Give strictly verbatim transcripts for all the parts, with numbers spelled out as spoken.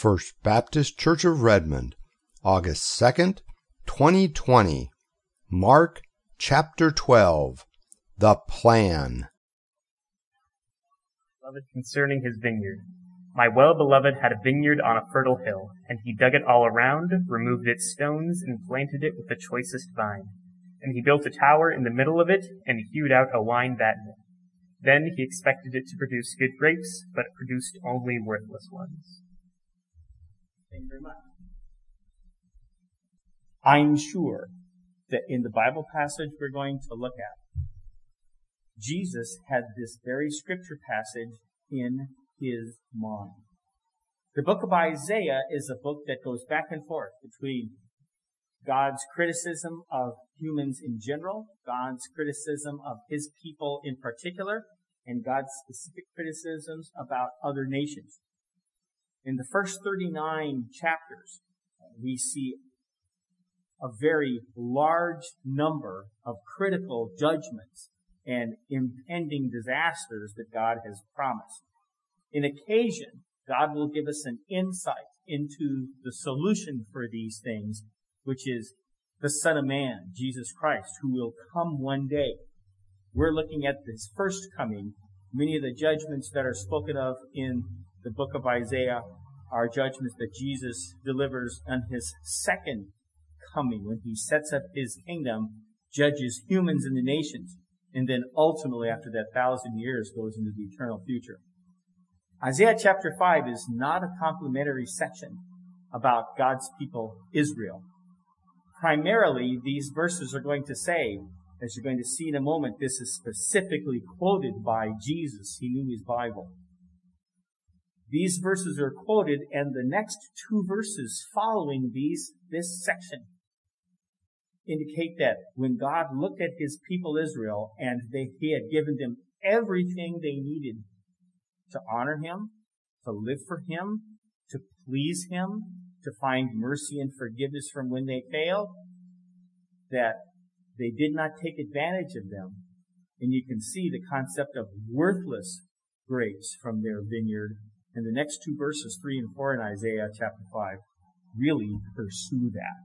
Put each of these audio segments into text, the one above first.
First Baptist Church of Redmond, August second, twenty twenty. Mark chapter twelve. The Plan. Beloved, concerning his vineyard. My well-beloved had a vineyard on a fertile hill, and he dug it all around, removed its stones, and planted it with the choicest vine. And he built a tower in the middle of it, and hewed out a wine vat. Then he expected it to produce good grapes, but it produced only worthless ones. Thank you very much. I'm sure that in the Bible passage we're going to look at, Jesus had this very scripture passage in his mind. The book of Isaiah is a book that goes back and forth between God's criticism of humans in general, God's criticism of his people in particular, and God's specific criticisms about other nations. In the first thirty-nine chapters, we see a very large number of critical judgments and impending disasters that God has promised. In occasion, God will give us an insight into the solution for these things, which is the Son of Man, Jesus Christ, who will come one day. We're looking at this first coming. Many of the judgments that are spoken of in the book of Isaiah are judgments that Jesus delivers on his second coming, when he sets up his kingdom, judges humans and the nations, and then ultimately, after that thousand years, goes into the eternal future. Isaiah chapter five is not a complimentary section about God's people, Israel. Primarily, these verses are going to say, as you're going to see in a moment, this is specifically quoted by Jesus. He knew his Bible. These verses are quoted, and the next two verses following these, this section, indicate that when God looked at his people Israel, and they, he had given them everything they needed to honor him, to live for him, to please him, to find mercy and forgiveness from when they failed, that they did not take advantage of them. And you can see the concept of worthless grapes from their vineyard. And the next two verses, three and four in Isaiah chapter five, really pursue that.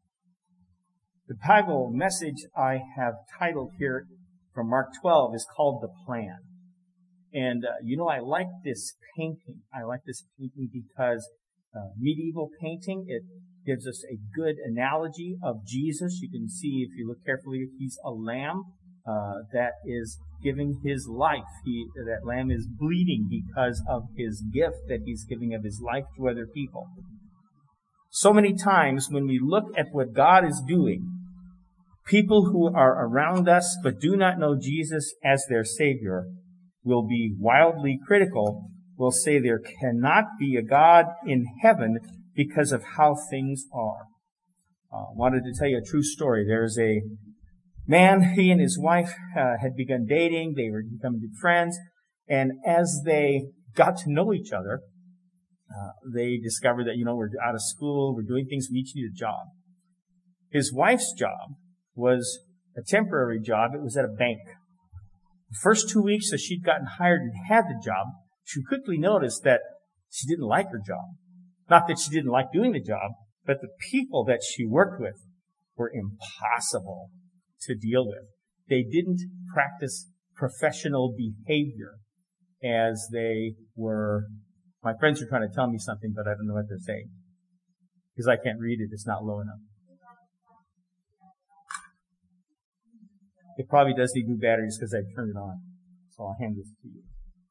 The Bible message I have titled here from Mark twelve is called The Plan. And, uh, you know, I like this painting. I like this painting because uh, medieval painting, it gives us a good analogy of Jesus. You can see, if you look carefully, he's a lamb uh, that is giving his life. He, that lamb is bleeding because of his gift that he's giving of his life to other people. So many times when we look at what God is doing, people who are around us but do not know Jesus as their Savior will be wildly critical, will say there cannot be a God in heaven because of how things are. I uh, wanted to tell you a true story. There's a man, he and his wife uh, had begun dating. They were becoming good friends. And as they got to know each other, uh, they discovered that, you know, we're out of school, we're doing things, we each need a job. His wife's job was a temporary job. It was at a bank. The first two weeks that she'd gotten hired and had the job, she quickly noticed that she didn't like her job. Not that she didn't like doing the job, but the people that she worked with were impossible to deal with. They didn't practice professional behavior as they were. My friends are trying to tell me something, but I don't know what they're saying because I can't read it. It's not low enough. It probably does need new batteries because I turned it on. So I'll hand this to you.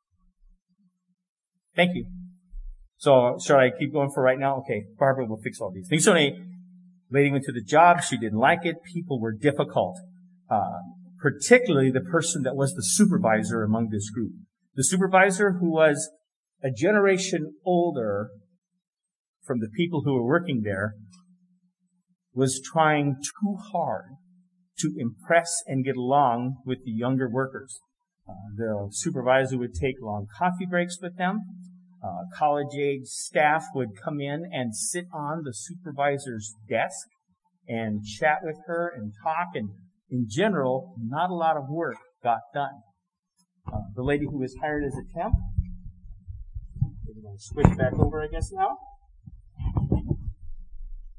Thank you. So, shall I keep going for right now? Okay, Barbara will fix all these things. So, a lady went to the job. She didn't like it. People were difficult. Uh, particularly the person that was the supervisor among this group. The supervisor, who was a generation older from the people who were working there, was trying too hard to impress and get along with the younger workers. Uh, the supervisor would take long coffee breaks with them. Uh, college-age staff would come in and sit on the supervisor's desk and chat with her and talk, and in general, not a lot of work got done. Uh, the lady who was hired as a temp, we're going to switch back over, I guess, now.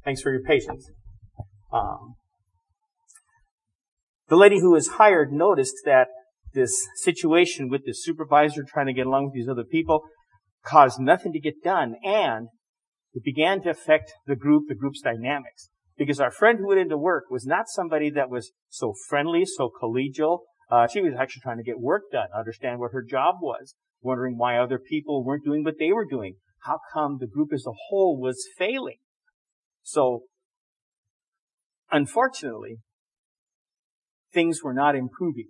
Thanks for your patience. Um, the lady who was hired noticed that this situation with the supervisor trying to get along with these other people caused nothing to get done, and it began to affect the group, the group's dynamics. Because our friend who went into work was not somebody that was so friendly, so collegial. Uh, she was actually trying to get work done, understand what her job was, wondering why other people weren't doing what they were doing. How come the group as a whole was failing? So, unfortunately, things were not improving.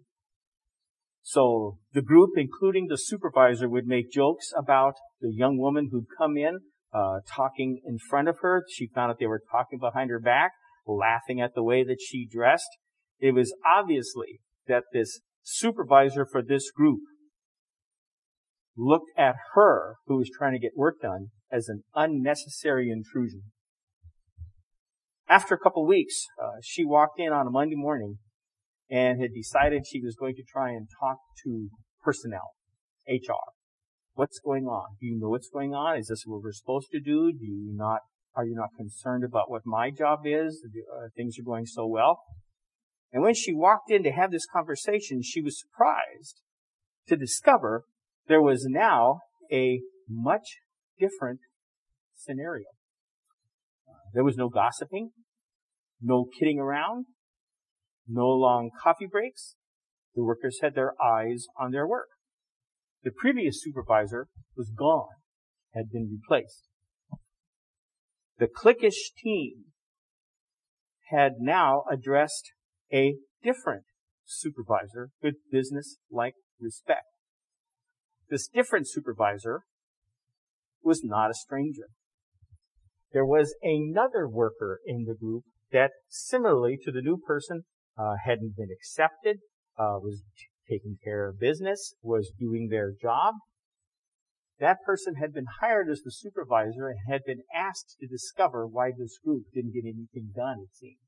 So the group, including the supervisor, would make jokes about the young woman who'd come in, uh, talking in front of her. She found out they were talking behind her back, laughing at the way that she dressed. It was obviously that this supervisor for this group looked at her, who was trying to get work done, as an unnecessary intrusion. After a couple of weeks, uh, she walked in on a Monday morning and had decided she was going to try and talk to personnel, H R. What's going on? Do you know what's going on? Is this what we're supposed to do? Do you not, are you not concerned about what my job is? Uh, things are going so well. And when she walked in to have this conversation, she was surprised to discover there was now a much different scenario. Uh, there was no gossiping, no kidding around, no long coffee breaks. The workers had their eyes on their work. The previous supervisor was gone, had been replaced. The cliquish team had now addressed a different supervisor with business-like respect. This different supervisor was not a stranger. There was another worker in the group that, similarly to the new person, Uh, hadn't been accepted, uh, was t- taking care of business, was doing their job. That person had been hired as the supervisor and had been asked to discover why this group didn't get anything done, it seemed.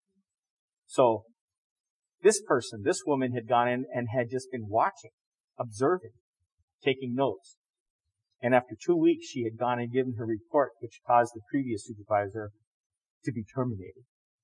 So, this person, this woman had gone in and had just been watching, observing, taking notes. And after two weeks, she had gone and given her report, which caused the previous supervisor to be terminated.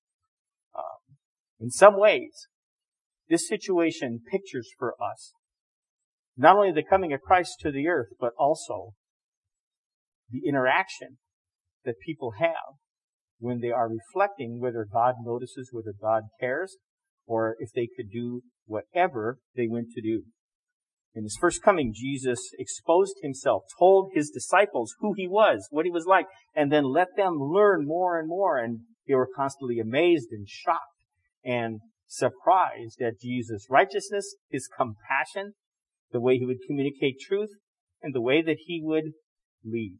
Um, In some ways, this situation pictures for us not only the coming of Christ to the earth, but also the interaction that people have when they are reflecting whether God notices, whether God cares, or if they could do whatever they went to do. In his first coming, Jesus exposed himself, told his disciples who he was, what he was like, and then let them learn more and more, and they were constantly amazed and shocked and surprised at Jesus' righteousness, his compassion, the way he would communicate truth, and the way that he would lead.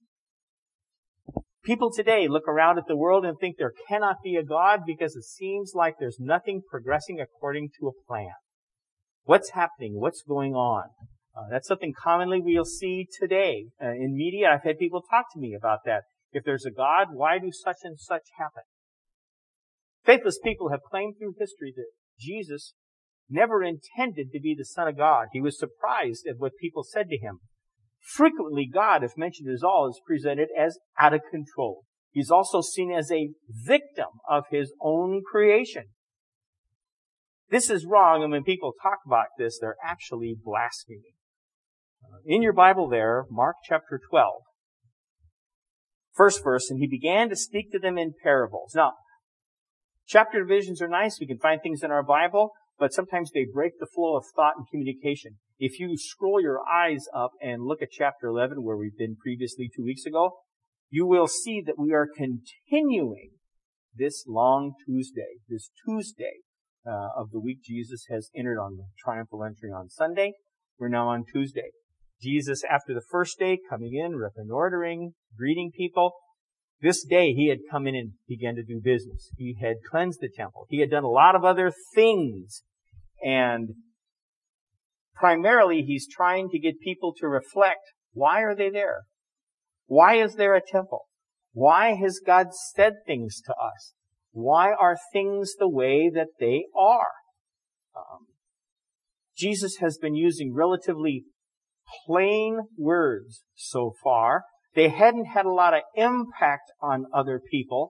People today look around at the world and think there cannot be a God because it seems like there's nothing progressing according to a plan. What's happening? What's going on? Uh, that's something commonly we'll see today uh, in media. I've had people talk to me about that. If there's a God, why do such and such happen? Faithless people have claimed through history that Jesus never intended to be the Son of God. He was surprised at what people said to him. Frequently, God, if mentioned at all, is presented as out of control. He's also seen as a victim of his own creation. This is wrong, and when people talk about this, they're actually blaspheming. In your Bible there, Mark chapter twelve, first verse, and he began to speak to them in parables. Now, chapter divisions are nice. We can find things in our Bible, but sometimes they break the flow of thought and communication. If you scroll your eyes up and look at chapter eleven, where we've been previously two weeks ago, you will see that we are continuing this long Tuesday, this Tuesday uh, of the week Jesus has entered on the triumphal entry on Sunday. We're now on Tuesday. Jesus, after the first day, coming in, reconnoitering, greeting people. This day, he had come in and began to do business. He had cleansed the temple. He had done a lot of other things. And primarily, he's trying to get people to reflect, why are they there? Why is there a temple? Why has God said things to us? Why are things the way that they are? Um, Jesus has been using relatively plain words so far. They hadn't had a lot of impact on other people,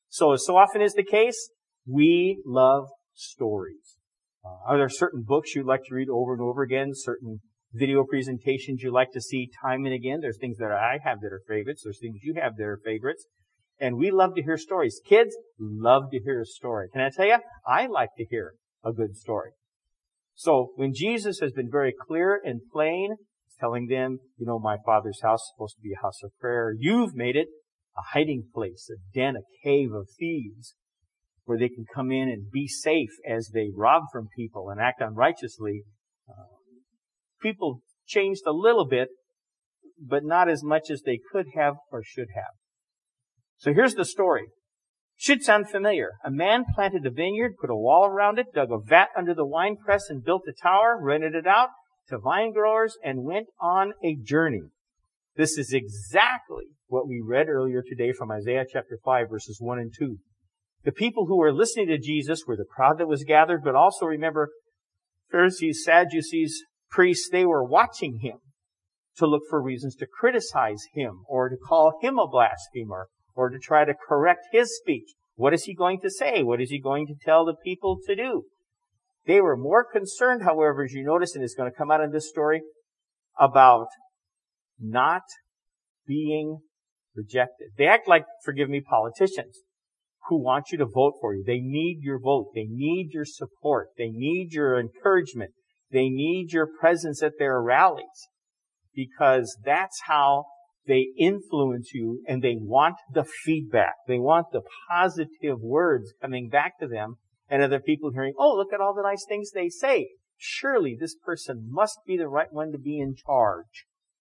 So, as so often is the case, we love stories. Uh, are there certain books you'd like to read over and over again? Certain video presentations you like to see time and again? There's things that I have that are favorites. There's things you have that are favorites. And we love to hear stories. Kids love to hear a story. Can I tell you? I like to hear a good story. So when Jesus has been very clear and plain, he's telling them, you know, my Father's house is supposed to be a house of prayer. You've made it a hiding place, a den, a cave of thieves, where they can come in and be safe as they rob from people and act unrighteously. Uh, people changed a little bit, but not as much as they could have or should have. So here's the story. Should sound familiar. A man planted a vineyard, put a wall around it, dug a vat under the winepress, and built a tower, rented it out to vine growers, and went on a journey. This is exactly what we read earlier today from Isaiah chapter five, verses one and two. The people who were listening to Jesus were the crowd that was gathered, but also remember, Pharisees, Sadducees, priests, they were watching him to look for reasons to criticize him or to call him a blasphemer or to try to correct his speech. What is he going to say? What is he going to tell the people to do? They were more concerned, however, as you notice, and it's going to come out in this story, about not being rejected. They act like, forgive me, politicians who want you to vote for you. They need your vote. They need your support. They need your encouragement. They need your presence at their rallies, because that's how they influence you, and they want the feedback. They want the positive words coming back to them, and other people hearing, oh, look at all the nice things they say. Surely this person must be the right one to be in charge.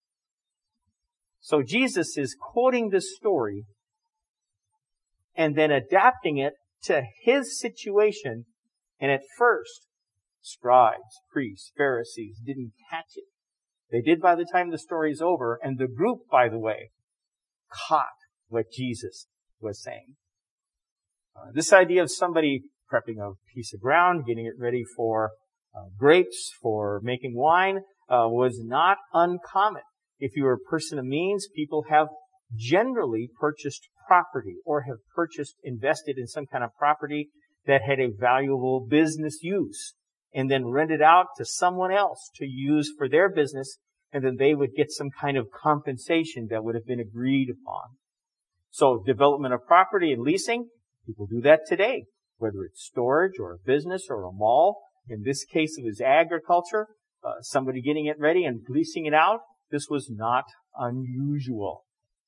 So Jesus is quoting this story and then adapting it to his situation. And at first, scribes, priests, Pharisees didn't catch it. They did by the time the story's over. And the group, by the way, caught what Jesus was saying. Uh, this idea of somebody prepping a piece of ground, getting it ready for uh, grapes, for making wine, uh, was not uncommon. If you were a person of means, people have generally purchased property or have purchased, invested in some kind of property that had a valuable business use and then rented out to someone else to use for their business, and then they would get some kind of compensation that would have been agreed upon. So development of property and leasing, people do that today, whether it's storage or a business or a mall. In this case, it was agriculture, uh, somebody getting it ready and leasing it out. This was not unusual.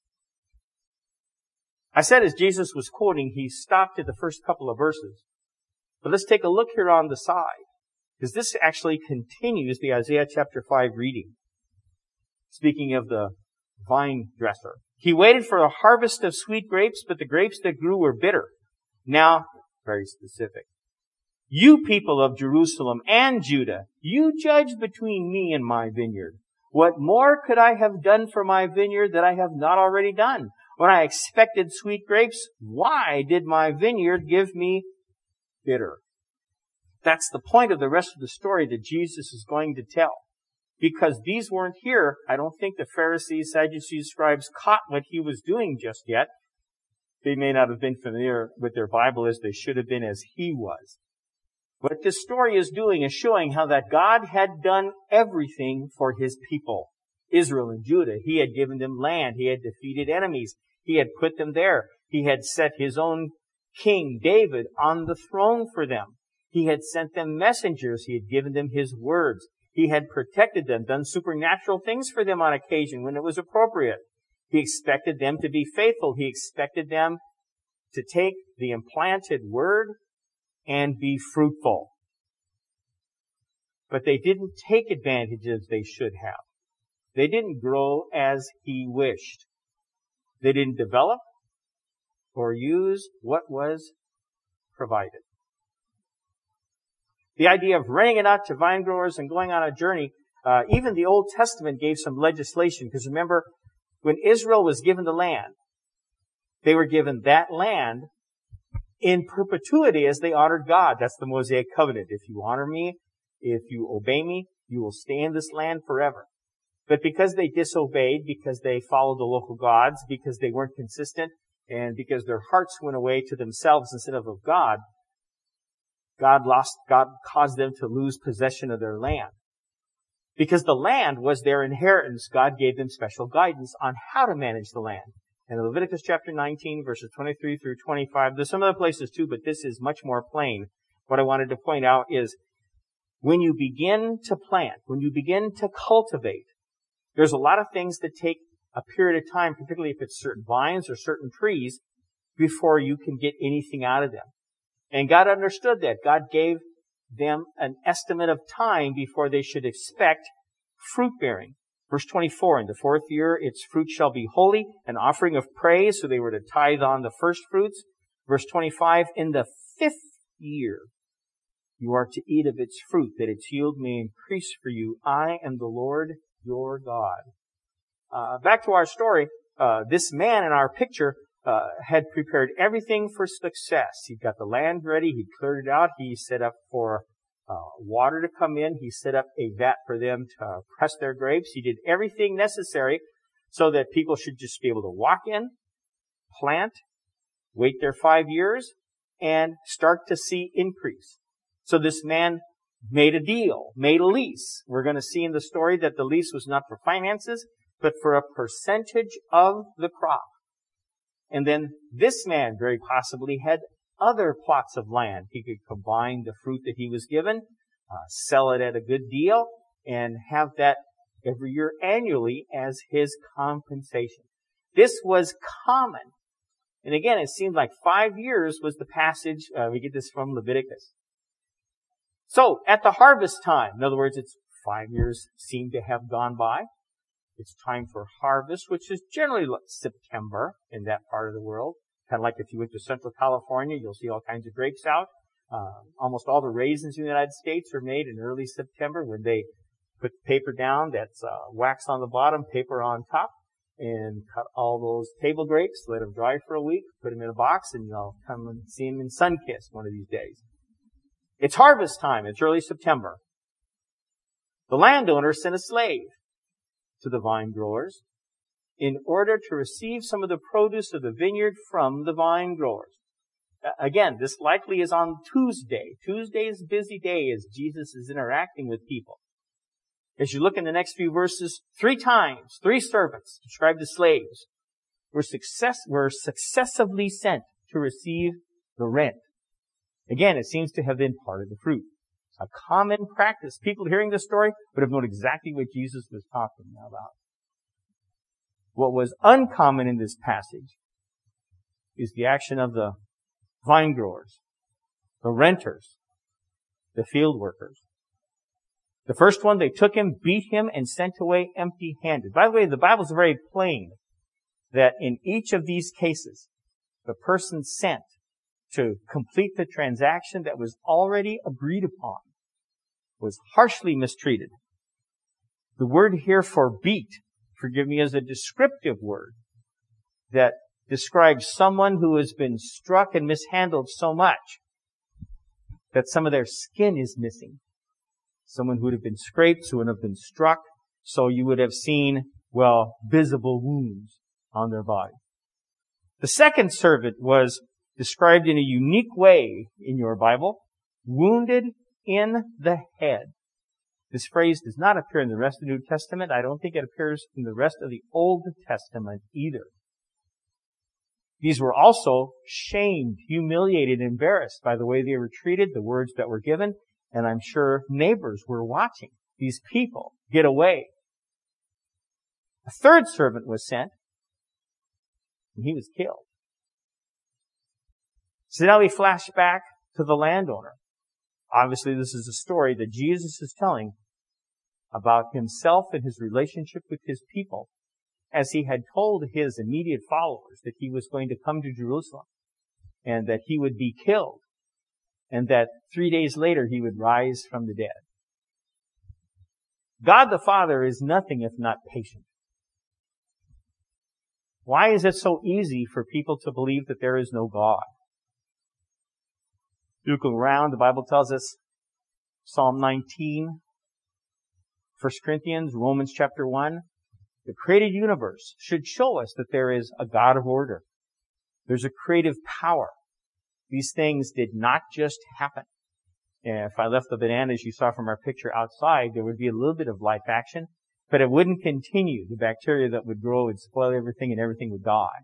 I said as Jesus was quoting, he stopped at the first couple of verses. But let's take a look here on the side, because this actually continues the Isaiah chapter five reading. Speaking of the vine dresser. He waited for a harvest of sweet grapes, but the grapes that grew were bitter. Now, very specific. You people of Jerusalem and Judah, you judge between me and my vineyard. What more could I have done for my vineyard that I have not already done? When I expected sweet grapes, why did my vineyard give me bitter? That's the point of the rest of the story that Jesus is going to tell. Because these weren't here, I don't think the Pharisees, Sadducees, scribes caught what he was doing just yet. They may not have been familiar with their Bible as they should have been as he was. What this story is doing is showing how that God had done everything for his people, Israel and Judah. He had given them land. He had defeated enemies. He had put them there. He had set his own king, David, on the throne for them. He had sent them messengers. He had given them his words. He had protected them, done supernatural things for them on occasion when it was appropriate. He expected them to be faithful. He expected them to take the implanted word and be fruitful. But they didn't take advantage as they should have. They didn't grow as he wished. They didn't develop or use what was provided. The idea of renting it out to vine growers and going on a journey, uh, even the Old Testament gave some legislation. Because remember, when Israel was given the land, they were given that land in perpetuity as they honored God. That's the Mosaic covenant. If you honor me, if you obey me, you will stay in this land forever. But because they disobeyed, because they followed the local gods, because they weren't consistent, And because their hearts went away to themselves instead of of God, God lost, God caused them to lose possession of their land. Because the land was their inheritance, God gave them special guidance on how to manage the land. In Leviticus chapter nineteen, verses twenty-three through twenty-five, there's some other places too, but this is much more plain. What I wanted to point out is, when you begin to plant, when you begin to cultivate, there's a lot of things that take a period of time, particularly if it's certain vines or certain trees, before you can get anything out of them. And God understood that. God gave them an estimate of time before they should expect fruit bearing. Verse twenty-four, in the fourth year its fruit shall be holy, an offering of praise, so they were to tithe on the first fruits. Verse twenty-five, in the fifth year you are to eat of its fruit, that its yield may increase for you. I am the Lord your God. Uh, back to our story, uh, this man in our picture uh, had prepared everything for success. He got the land ready, he cleared it out, he set up for Uh, water to come in. He set up a vat for them to uh, press their grapes. He did everything necessary so that people should just be able to walk in, plant, wait their five years, and start to see increase. So this man made a deal, made a lease. We're going to see in the story that the lease was not for finances, but for a percentage of the crop. And then this man very possibly had other plots of land. He could combine the fruit that he was given, uh, sell it at a good deal, and have that every year annually as his compensation. This was common. And again, it seemed like five years was the passage. Uh, we get this from Leviticus. So, at the harvest time, in other words, it's five years seem to have gone by. It's time for harvest, which is generally September in that part of the world. Kind of like if you went to Central California, you'll see all kinds of grapes out. Uh, almost all the raisins in the United States are made in early September when they put paper down that's uh, wax on the bottom, paper on top, and cut all those table grapes, let them dry for a week, put them in a box, and you'll come and see them in Sunkist one of these days. It's harvest time. It's early September. The landowner sent a slave to the vine growers in order to receive some of the produce of the vineyard from the vine growers. Again, this likely is on Tuesday. Tuesday is a busy day as Jesus is interacting with people. As you look in the next few verses, three times, three servants described as slaves were, success, were successively sent to receive the rent. Again, it seems to have been part of the fruit. A common practice. People hearing this story would have known exactly what Jesus was talking about. What was uncommon in this passage is the action of the vine growers, the renters, the field workers. The first one, they took him, beat him, and sent away empty-handed. By the way, the Bible's very plain that in each of these cases, the person sent to complete the transaction that was already agreed upon was harshly mistreated. The word here for beat, forgive me, is a descriptive word that describes someone who has been struck and mishandled so much that some of their skin is missing. Someone who would have been scraped, who would have been struck, so you would have seen, well, visible wounds on their body. The second servant was described in a unique way in your Bible, wounded in the head. This phrase does not appear in the rest of the New Testament. I don't think it appears in the rest of the Old Testament either. These were also shamed, humiliated, embarrassed by the way they were treated, the words that were given, and I'm sure neighbors were watching these people get away. A third servant was sent, and he was killed. So now we flash back to the landowner. Obviously, this is a story that Jesus is telling about himself and his relationship with his people, as he had told his immediate followers that he was going to come to Jerusalem and that he would be killed and that three days later he would rise from the dead. God the Father is nothing if not patient. Why is it so easy for people to believe that there is no God? Look around, the Bible tells us, Psalm nineteen, First Corinthians, Romans chapter one, the created universe should show us that there is a God of order. There's a creative power. These things did not just happen. And if I left the bananas you saw from our picture outside, there would be a little bit of life action, but it wouldn't continue. The bacteria that would grow would spoil everything and everything would die.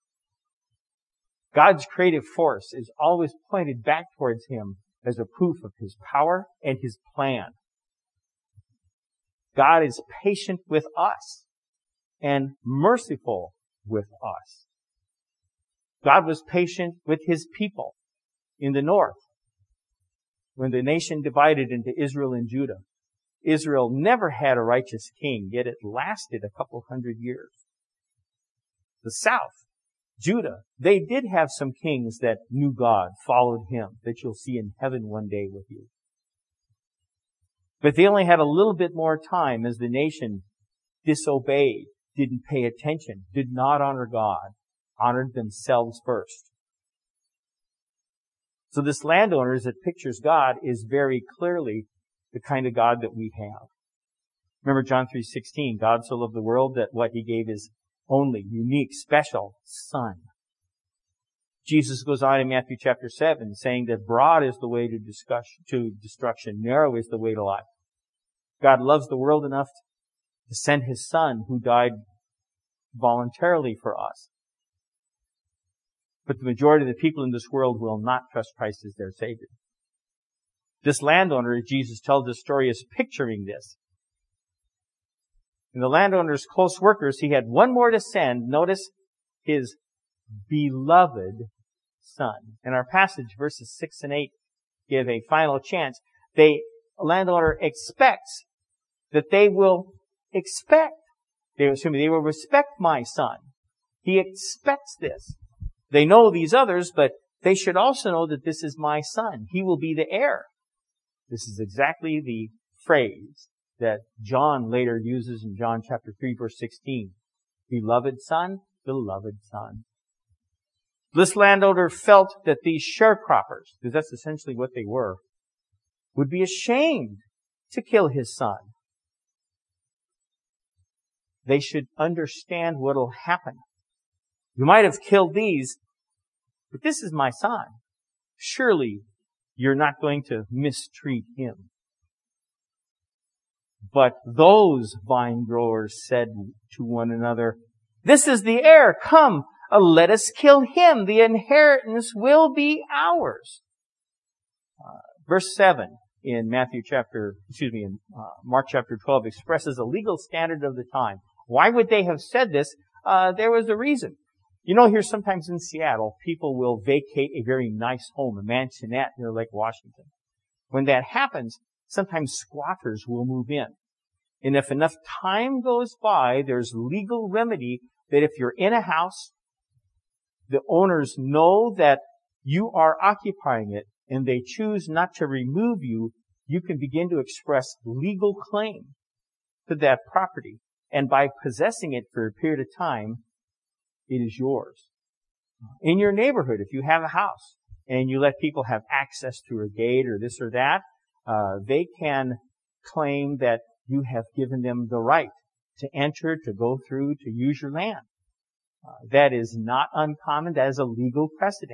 God's creative force is always pointed back towards Him as a proof of His power and His plan. God is patient with us and merciful with us. God was patient with His people in the north when the nation divided into Israel and Judah. Israel never had a righteous king, yet it lasted a couple hundred years. The south, Judah, they did have some kings that knew God, followed Him, that you'll see in heaven one day with you. But they only had a little bit more time as the nation disobeyed, didn't pay attention, did not honor God, honored themselves first. So this landowner that pictures God is very clearly the kind of God that we have. Remember John three sixteen, God so loved the world that what He gave His only, unique, special Son. Jesus goes on in Matthew chapter seven saying that broad is the way to, discuss, to destruction, narrow is the way to life. God loves the world enough to send His Son who died voluntarily for us. But the majority of the people in this world will not trust Christ as their Savior. This landowner, as Jesus tells this story, is picturing this. And the landowner's close workers, he had one more to send. Notice his beloved Son. In our passage, verses six and eight give a final chance. They, a landowner expects that they will expect, they, excuse me, they will respect my son. He expects this. They know these others, but they should also know that this is my son. He will be the heir. This is exactly the phrase that John later uses in John chapter three, verse sixteen. Beloved son, beloved son. This landowner felt that these sharecroppers, because that's essentially what they were, would be ashamed to kill his son. They should understand what will happen. You might have killed these, but this is my son. Surely you're not going to mistreat him. But those vine growers said to one another, this is the heir. Come, uh, let us kill him. The inheritance will be ours. Uh, verse seven in Matthew chapter, excuse me, in uh, Mark chapter twelve expresses a legal standard of the time. Why would they have said this? Uh, there was a reason. You know, here sometimes in Seattle, people will vacate a very nice home, a mansionette near Lake Washington. When that happens, sometimes squatters will move in. And if enough time goes by, there's legal remedy that if you're in a house, the owners know that you are occupying it and they choose not to remove you, you can begin to express legal claim to that property. And by possessing it for a period of time, it is yours. In your neighborhood, if you have a house and you let people have access through a gate or this or that, uh, they can claim that you have given them the right to enter, to go through, to use your land. Uh, that is not uncommon. That is a legal precedent.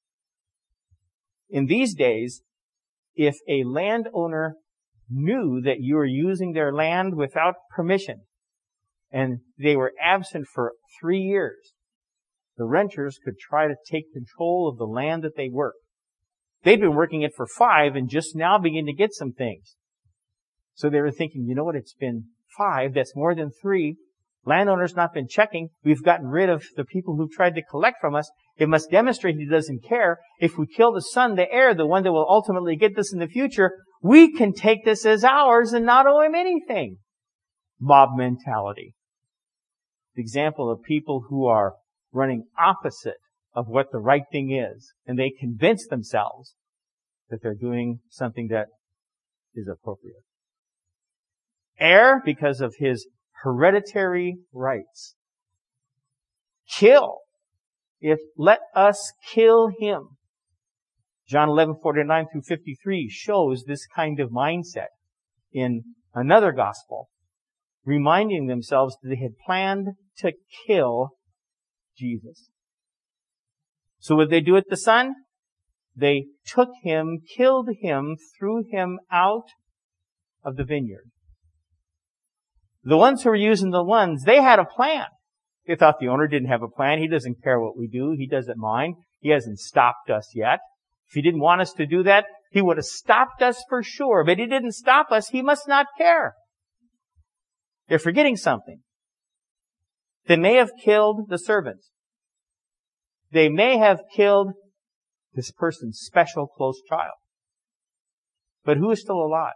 In these days, if a landowner knew that you were using their land without permission and they were absent for three years, the renters could try to take control of the land that they worked. They'd been working it for five and just now begin to get some things. So they were thinking, you know what, it's been five, that's more than three. Landowner's not been checking. We've gotten rid of the people who tried to collect from us. It must demonstrate he doesn't care. If we kill the son, the heir, the one that will ultimately get this in the future, we can take this as ours and not owe him anything. Mob mentality. The example of people who are running opposite of what the right thing is, and they convince themselves that they're doing something that is appropriate. Heir because of his hereditary rights. Kill. If let us kill him. John eleven forty-nine through fifty-three shows this kind of mindset in another gospel, reminding themselves that they had planned to kill Jesus. So what did they do with the son? They took him, killed him, threw him out of the vineyard. The ones who were using the ones, they had a plan. They thought the owner didn't have a plan. He doesn't care what we do. He doesn't mind. He hasn't stopped us yet. If he didn't want us to do that, he would have stopped us for sure. But he didn't stop us. He must not care. They're forgetting something. They may have killed the servants. They may have killed this person's special close child. But who is still alive?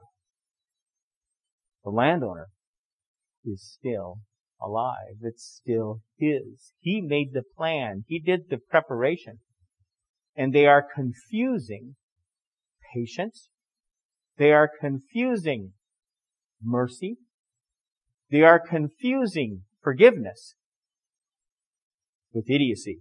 The landowner is still alive. It's still his. He made the plan. He did the preparation. And they are confusing patience. They are confusing mercy. They are confusing forgiveness with idiocy.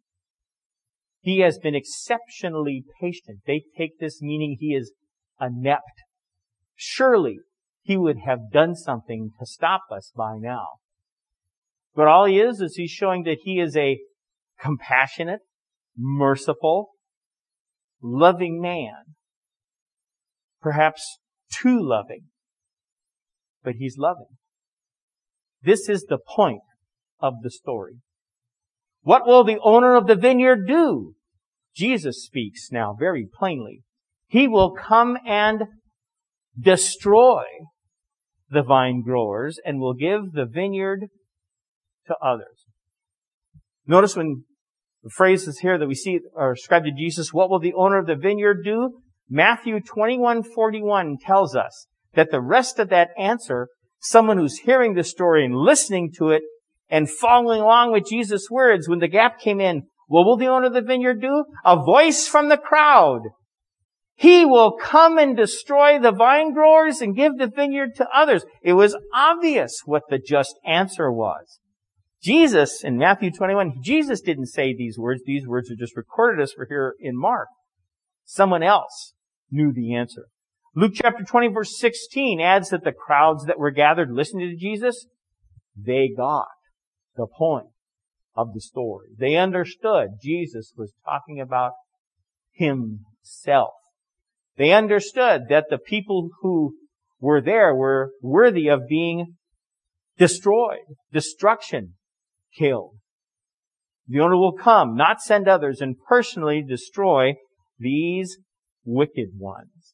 He has been exceptionally patient. They take this meaning he is inept. Surely he would have done something to stop us by now. But all he is, is he's showing that he is a compassionate, merciful, loving man. Perhaps too loving. But he's loving. This is the point of the story. What will the owner of the vineyard do? Jesus speaks now very plainly. He will come and destroy the vine growers and will give the vineyard to others. Notice when the phrases here that we see are ascribed to Jesus, what will the owner of the vineyard do? Matthew twenty-one forty-one tells us that the rest of that answer, someone who's hearing the story and listening to it and following along with Jesus' words, when the gap came in, what will the owner of the vineyard do? A voice from the crowd. He will come and destroy the vine growers and give the vineyard to others. It was obvious what the just answer was. Jesus, in Matthew twenty-one, Jesus didn't say these words. These words are just recorded as for here in Mark. Someone else knew the answer. Luke chapter twenty, verse sixteen adds that the crowds that were gathered listening to Jesus, they got the point of the story. They understood Jesus was talking about himself. They understood that the people who were there were worthy of being destroyed, destruction, killed. The owner will come, not send others, and personally destroy these wicked ones.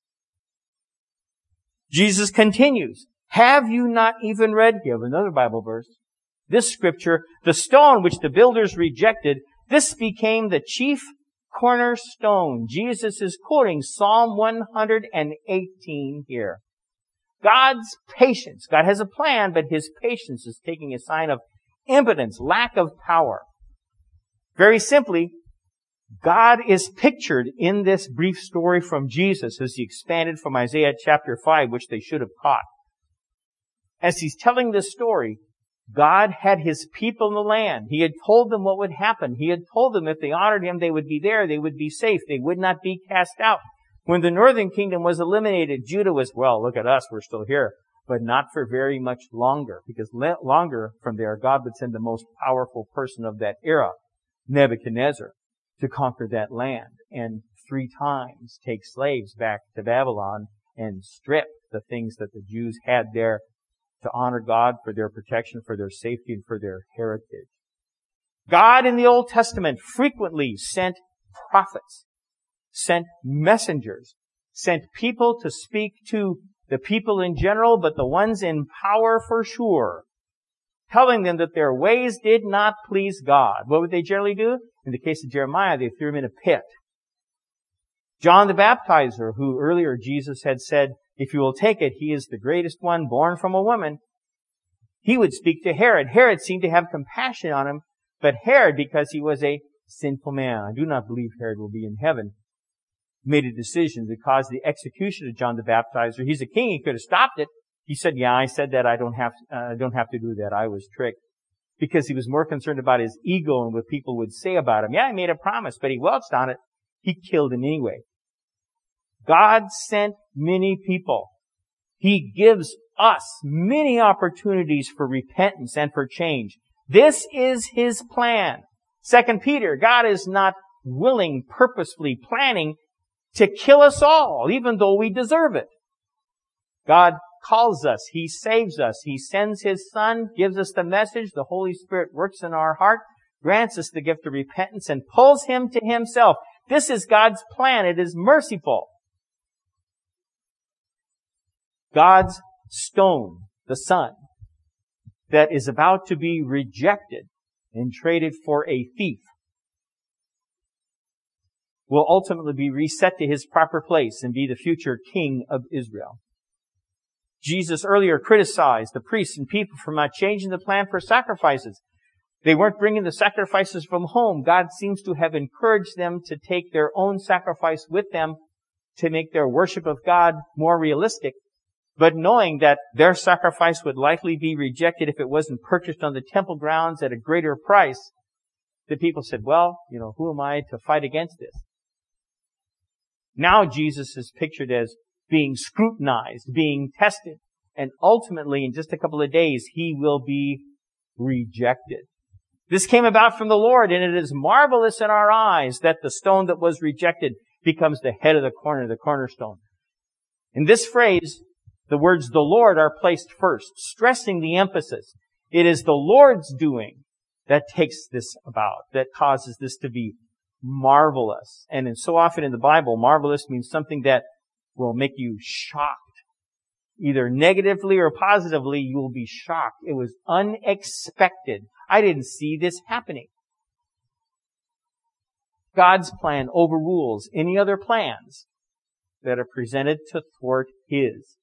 Jesus continues, have you not even read, give another Bible verse, this scripture, the stone which the builders rejected, this became the chief cornerstone. Jesus is quoting Psalm one hundred eighteen here. God's patience. God has a plan, but his patience is taking a sign of impotence, lack of power. Very simply, God is pictured in this brief story from Jesus as he expanded from Isaiah chapter five, which they should have caught. As he's telling this story, God had his people in the land. He had told them what would happen. He had told them if they honored him, they would be there. They would be safe. They would not be cast out. When the northern kingdom was eliminated, Judah was, well, look at us, we're still here. But not for very much longer. Because longer from there, God would send the most powerful person of that era, Nebuchadnezzar, to conquer that land. And three times take slaves back to Babylon and strip the things that the Jews had there to honor God for their protection, for their safety, and for their heritage. God in the Old Testament frequently sent prophets, sent messengers, sent people to speak to the people in general, but the ones in power for sure, telling them that their ways did not please God. What would they generally do? In the case of Jeremiah, they threw him in a pit. John the Baptizer, who earlier Jesus had said, if you will take it, he is the greatest one born from a woman. He would speak to Herod. Herod seemed to have compassion on him, but Herod, because he was a sinful man, I do not believe Herod will be in heaven, made a decision to cause the execution of John the Baptizer. He's a king. He could have stopped it. He said, yeah, I said that. I don't have, uh, I don't have to do that. I was tricked. Because he was more concerned about his ego and what people would say about him. Yeah, he made a promise, but he welched on it. He killed him anyway. God sent many people. He gives us many opportunities for repentance and for change. This is his plan. Second Peter, God is not willing, purposefully planning to kill us all, even though we deserve it. God calls us. He saves us. He sends His Son, gives us the message. The Holy Spirit works in our heart, grants us the gift of repentance, and pulls Him to Himself. This is God's plan. It is merciful. God's stone, the Son, that is about to be rejected and traded for a thief, will ultimately be reset to His proper place and be the future King of Israel. Jesus earlier criticized the priests and people for not changing the plan for sacrifices. They weren't bringing the sacrifices from home. God seems to have encouraged them to take their own sacrifice with them to make their worship of God more realistic. But knowing that their sacrifice would likely be rejected if it wasn't purchased on the temple grounds at a greater price, the people said, well, you know, who am I to fight against this? Now Jesus is pictured as being scrutinized, being tested, and ultimately in just a couple of days He will be rejected. This came about from the Lord, and it is marvelous in our eyes that the stone that was rejected becomes the head of the corner, the cornerstone. In this phrase, the words "the Lord" are placed first, stressing the emphasis. It is the Lord's doing that takes this about, that causes this to be marvelous. And so often in the Bible, marvelous means something that will make you shocked. Either negatively or positively, you will be shocked. It was unexpected. I didn't see this happening. God's plan overrules any other plans that are presented to thwart His.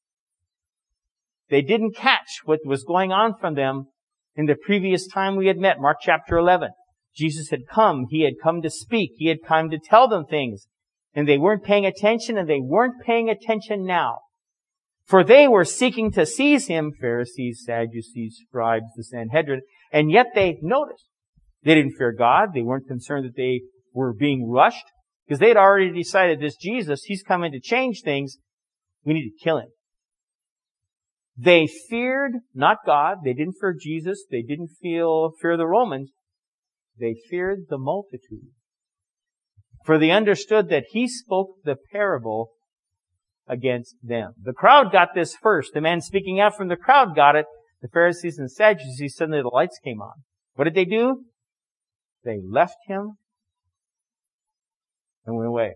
They didn't catch what was going on from them in the previous time we had met, Mark chapter eleven. Jesus had come. He had come to speak. He had come to tell them things. And they weren't paying attention, and they weren't paying attention now. For they were seeking to seize Him, Pharisees, Sadducees, scribes, the Sanhedrin, and yet they noticed. They didn't fear God. They weren't concerned that they were being rushed, because they had already decided this Jesus, He's coming to change things. We need to kill Him. They feared not God. They didn't fear Jesus. They didn't feel fear the Romans. They feared the multitude. For they understood that He spoke the parable against them. The crowd got this first. The man speaking out from the crowd got it. The Pharisees and Sadducees, suddenly the lights came on. What did they do? They left Him and went away.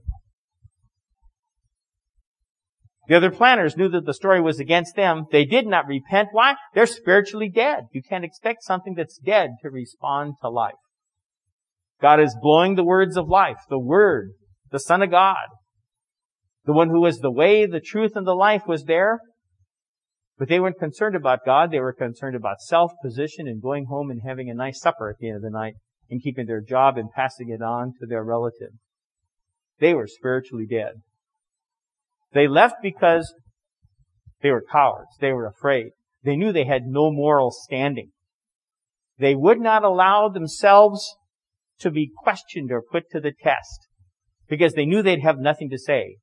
The other planners knew that the story was against them. They did not repent. Why? They're spiritually dead. You can't expect something that's dead to respond to life. God is blowing the words of life, the Word, the Son of God. The one who was the way, the truth, and the life was there. But they weren't concerned about God. They were concerned about self, position, and going home and having a nice supper at the end of the night and keeping their job and passing it on to their relatives. They were spiritually dead. They left because they were cowards. They were afraid. They knew they had no moral standing. They would not allow themselves to be questioned or put to the test because they knew they'd have nothing to say.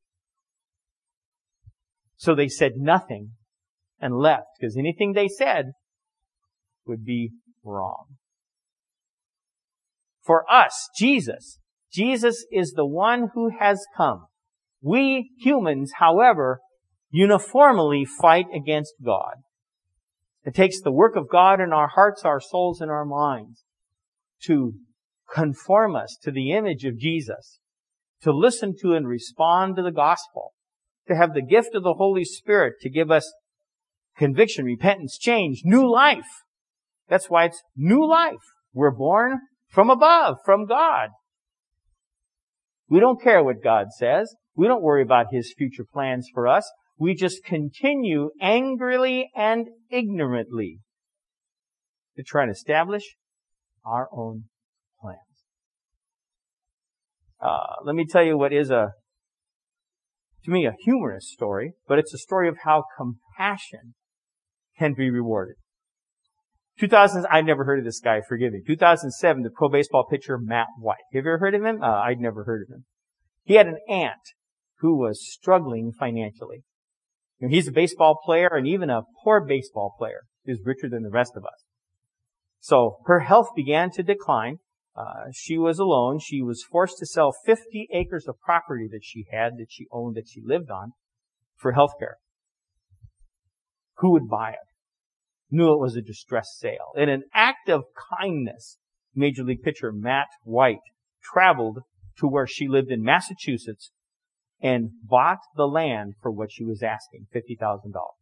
So they said nothing and left because anything they said would be wrong. For us, Jesus, Jesus is the one who has come. We humans, however, uniformly fight against God. It takes the work of God in our hearts, our souls, and our minds to conform us to the image of Jesus, to listen to and respond to the gospel, to have the gift of the Holy Spirit to give us conviction, repentance, change, new life. That's why it's new life. We're born from above, from God. We don't care what God says. We don't worry about His future plans for us. We just continue angrily and ignorantly to try and establish our own plans. Uh, let me tell you what is a, to me, a humorous story, but it's a story of how compassion can be rewarded. two thousand, I'd never heard of this guy, forgive me. two thousand seven, the pro baseball pitcher Matt White. Have you ever heard of him? Uh, I'd never heard of him. He had an aunt who was struggling financially. You know, he's a baseball player, and even a poor baseball player is richer than the rest of us. So her health began to decline, Uh, she was alone. She was forced to sell fifty acres of property that she had, that she owned, that she lived on, for health care. Who would buy it? Knew it was a distress sale. In an act of kindness, Major League pitcher Matt White traveled to where she lived in Massachusetts and bought the land for what she was asking, fifty thousand dollars.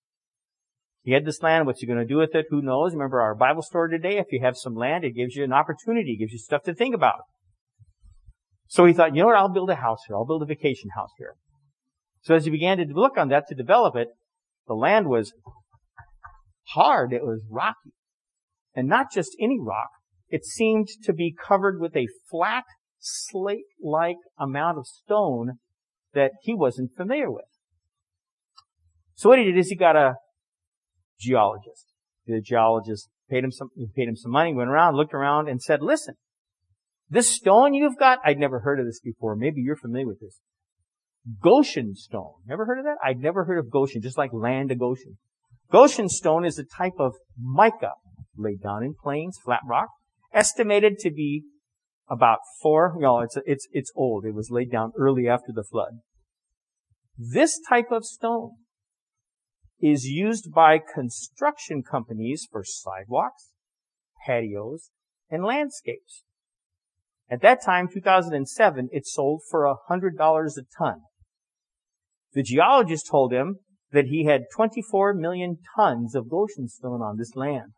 He had this land. What's he going to do with it? Who knows? Remember our Bible story today? If you have some land, it gives you an opportunity. It gives you stuff to think about. So he thought, you know what? I'll build a house here. I'll build a vacation house here. So as he began to look on that to develop it, the land was hard. It was rocky. And not just any rock. It seemed to be covered with a flat, slate-like amount of stone that he wasn't familiar with. So what he did is he got a geologist. The geologist paid him some, he paid him some money, went around, looked around, and said, listen, this stone you've got, I'd never heard of this before. Maybe you're familiar with this. Goshen stone. Never heard of that? I'd never heard of Goshen, just like land of Goshen. Goshen stone is a type of mica laid down in plains, flat rock, estimated to be about four, you know, it's, it's, it's old. It was laid down early after the flood. This type of stone is used by construction companies for sidewalks, patios, and landscapes. At that time, two thousand seven, it sold for one hundred dollars a ton. The geologist told him that he had twenty-four million tons of Goshen stone on this land.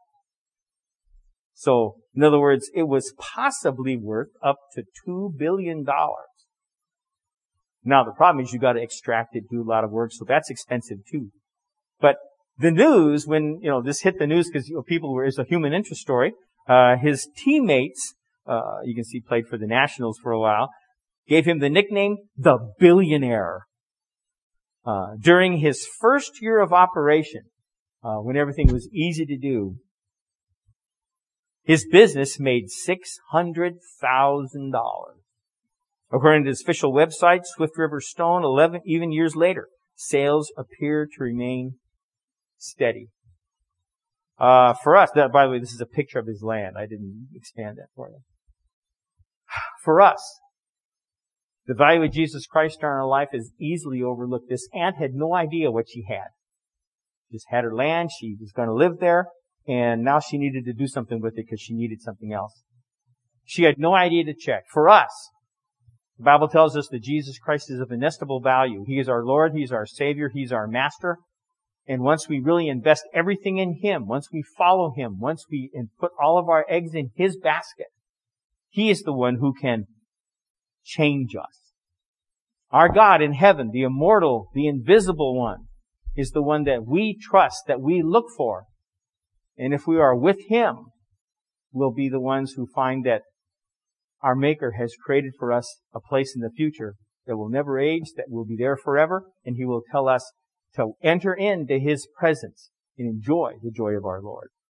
So, in other words, it was possibly worth up to two billion dollars. Now, the problem is you got to extract it, do a lot of work, so that's expensive too. But the news, when, you know, this hit the news because, you know, people were, it's a human interest story, uh, his teammates, uh, you can see played for the Nationals for a while, gave him the nickname, the Billionaire. Uh, during his first year of operation, uh, when everything was easy to do, his business made six hundred thousand dollars. According to his official website, Swift River Stone, eleven, even years later, sales appear to remain steady. Uh, for us, that, by the way, this is a picture of his land. I didn't expand that for you. For us, the value of Jesus Christ in our life is easily overlooked. This aunt had no idea what she had. Just had her land. She was going to live there. And now she needed to do something with it because she needed something else. She had no idea to check. For us, the Bible tells us that Jesus Christ is of inestimable value. He is our Lord. He's our Savior. He's our Master. And once we really invest everything in Him, once we follow Him, once we and put all of our eggs in His basket, He is the one who can change us. Our God in heaven, the immortal, the invisible one, is the one that we trust, that we look for. And if we are with Him, we'll be the ones who find that our Maker has created for us a place in the future that will never age, that will be there forever, and He will tell us to enter into His presence and enjoy the joy of our Lord.